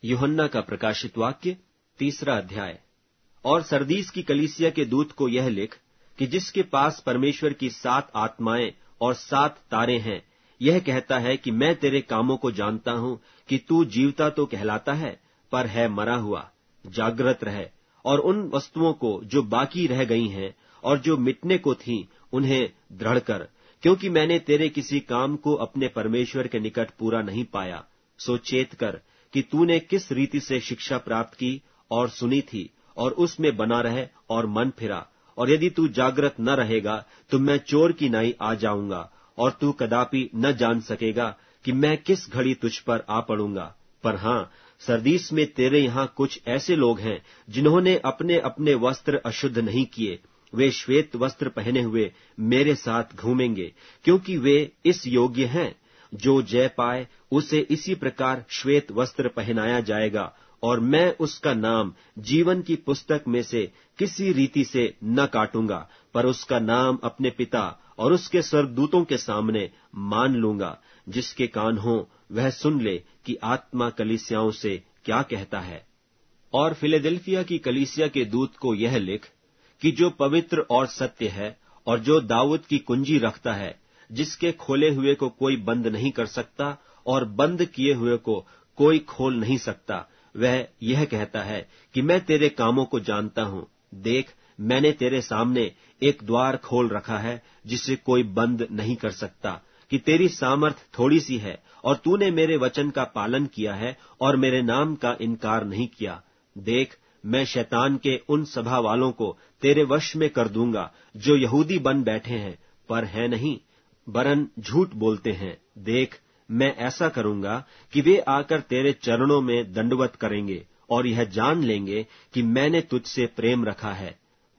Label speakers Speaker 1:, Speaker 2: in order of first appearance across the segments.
Speaker 1: यूहन्ना का प्रकाशित वाक्य 3 अध्याय। और सरदीस की कलीसिया के दूत को यह लिख कि जिसके पास परमेश्वर की 7 आत्माएं और 7 तारे हैं, यह कहता है कि मैं तेरे कामों को जानता हूं कि तू जीवता तो कहलाता है, पर है मरा हुआ। जागृत रह और उन वस्तुओं को जो बाकी रह गई हैं और जो मिटने को थीं, उन्हें दृढ़ कर, क्योंकि मैंने तेरे किसी काम को अपने परमेश्वर के निकट पूरा नहीं पाया। सो चेत कर कि तूने किस रीति से शिक्षा प्राप्त की और सुनी थी, और उसमें बना रहे और मन फिरा। और यदि तू जागृत न रहेगा तो मैं चोर की नाई आ जाऊंगा, और तू कदापि न जान सकेगा कि मैं किस घड़ी तुझ पर आ पड़ूंगा। पर हां, सरदीस में तेरे यहां कुछ ऐसे लोग हैं जिन्होंने अपने अपने वस्त्र अशुद्ध नहीं किए। वे श्वेत वस्त्र पहने हुए मेरे साथ घूमेंगे, क्योंकि वे इस योग्य हैं। जो जय पाए उसे इसी प्रकार श्वेत वस्त्र पहनाया जाएगा, और मैं उसका नाम जीवन की पुस्तक में से किसी रीति से न काटूंगा, पर उसका नाम अपने पिता और उसके स्वर्गदूतों के सामने मान लूंगा। जिसके कान हो वह सुन ले कि आत्मा कलीसियाओं से क्या कहता है। और फिलडेल्फिया की कलीसिया के दूत को यह लिख कि जो पवित्र और सत्य है, और जो दाऊद की कुंजी रखता है, जिसके खोले हुए को कोई बंद नहीं कर सकता और बंद किए हुए को कोई खोल नहीं सकता, वह यह कहता है कि मैं तेरे कामों को जानता हूं। देख, मैंने तेरे सामने एक द्वार खोल रखा है जिसे कोई बंद नहीं कर सकता, कि तेरी सामर्थ थोड़ी सी है, और तूने मेरे वचन का पालन किया है और मेरे नाम का इनकार नहीं किया। देख, मैं शैतान के उन सभा वालों को तेरे वश में कर दूंगा, जो यहूदी बन बैठे हैं पर है नहीं, वरन झूठ बोलते हैं। देख, मैं ऐसा करूंगा कि वे आकर तेरे चरणों में दंडवत करेंगे, और यह जान लेंगे कि मैंने तुझसे प्रेम रखा है।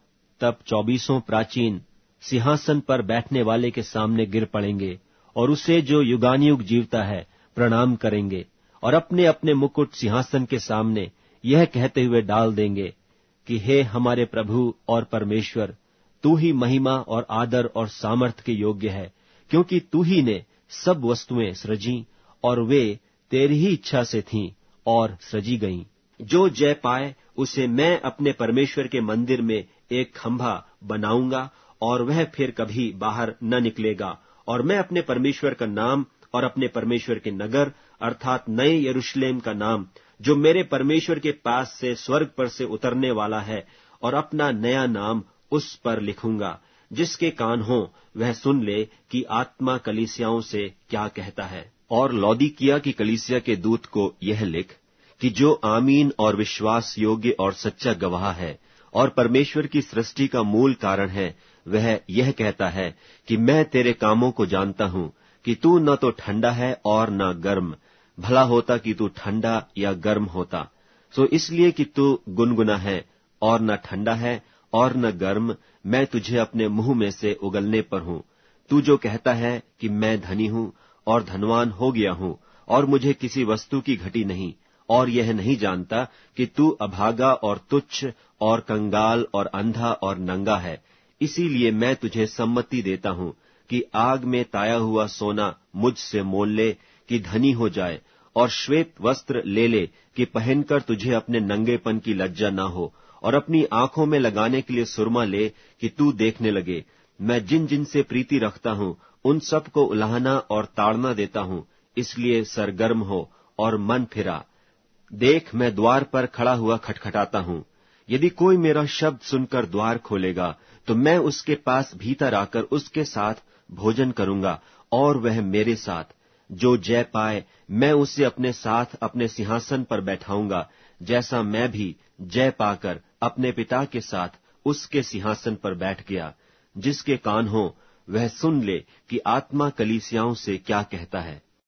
Speaker 1: तब 24 प्राचीन सिंहासन पर बैठने वाले के सामने गिर पड़ेंगे, और उसे जो युगानुयुग जीवता है प्रणाम करेंगे, और अपने अपने मुकुट सिंहासन के सामने यह कहते हुए डाल देंगे कि हे हमारे प्रभु और परमेश्वर, तू ही महिमा और आदर और सामर्थ के योग्य है, क्योंकि तू ही ने सब वस्तुएं सृजी, और वे तेरी ही इच्छा से थीं और सृजी गईं। जो जय पाए उसे मैं अपने परमेश्वर के मंदिर में एक खंभा बनाऊंगा, और वह फिर कभी बाहर न निकलेगा। और मैं अपने परमेश्वर का नाम और अपने परमेश्वर के नगर अर्थात नए यरूशलेम का नाम, जो मेरे परमेश्वर के पास से स्वर्ग पर से उतरने वाला है, और अपना नया नाम उस पर लिखूंगा। जिसके कान हो वह सुन ले कि आत्मा कलीसियाओं से क्या कहता है। और लौदीकिया की कलीसिया के दूत को यह लिख कि जो आमीन और विश्वास योग्य और सच्चा गवाह है और परमेश्वर की सृष्टि का मूल कारण है, वह यह कहता है कि मैं तेरे कामों को जानता हूं कि तू न तो ठंडा है और न गर्म। भला होता कि तू ठंडा या गर्म होता। सो इसलिए कि तू गुनगुना है और न ठंडा है और न गर्म, मैं तुझे अपने मुंह में से उगलने पर हूं। तू जो कहता है कि मैं धनी हूं और धनवान हो गया हूं, और मुझे किसी वस्तु की घटी नहीं, और यह नहीं जानता कि तू अभागा और तुच्छ और कंगाल और अंधा और नंगा है। इसीलिए मैं तुझे सम्मति देता हूं कि आग में ताया हुआ सोना मुझसे मोल ले कि धनी हो जाए, और श्वेत वस्त्र ले ले कि पहनकर तुझे अपने नंगेपन की लज्जा न हो, और अपनी आंखों में लगाने के लिए सुरमा ले कि तू देखने लगे। मैं जिन जिन से प्रीति रखता हूं उन सब को उलाहना और ताड़ना देता हूं, इसलिए सरगर्म हो और मन फिरा। देख, मैं द्वार पर खड़ा हुआ खटखटाता हूं। यदि कोई मेरा शब्द सुनकर द्वार खोलेगा तो मैं उसके पास भीतर आकर उसके साथ भोजन करूंगा और वह मेरे साथ। जो जय पाए मैं उसे अपने साथ अपने सिंहासन पर बैठाऊंगा, जैसा मैं भी जय पाकर अपने पिता के साथ उसके सिंहासन पर बैठ गया। जिसके कान हो वह सुन ले कि आत्मा कलीसियाओं से क्या कहता है।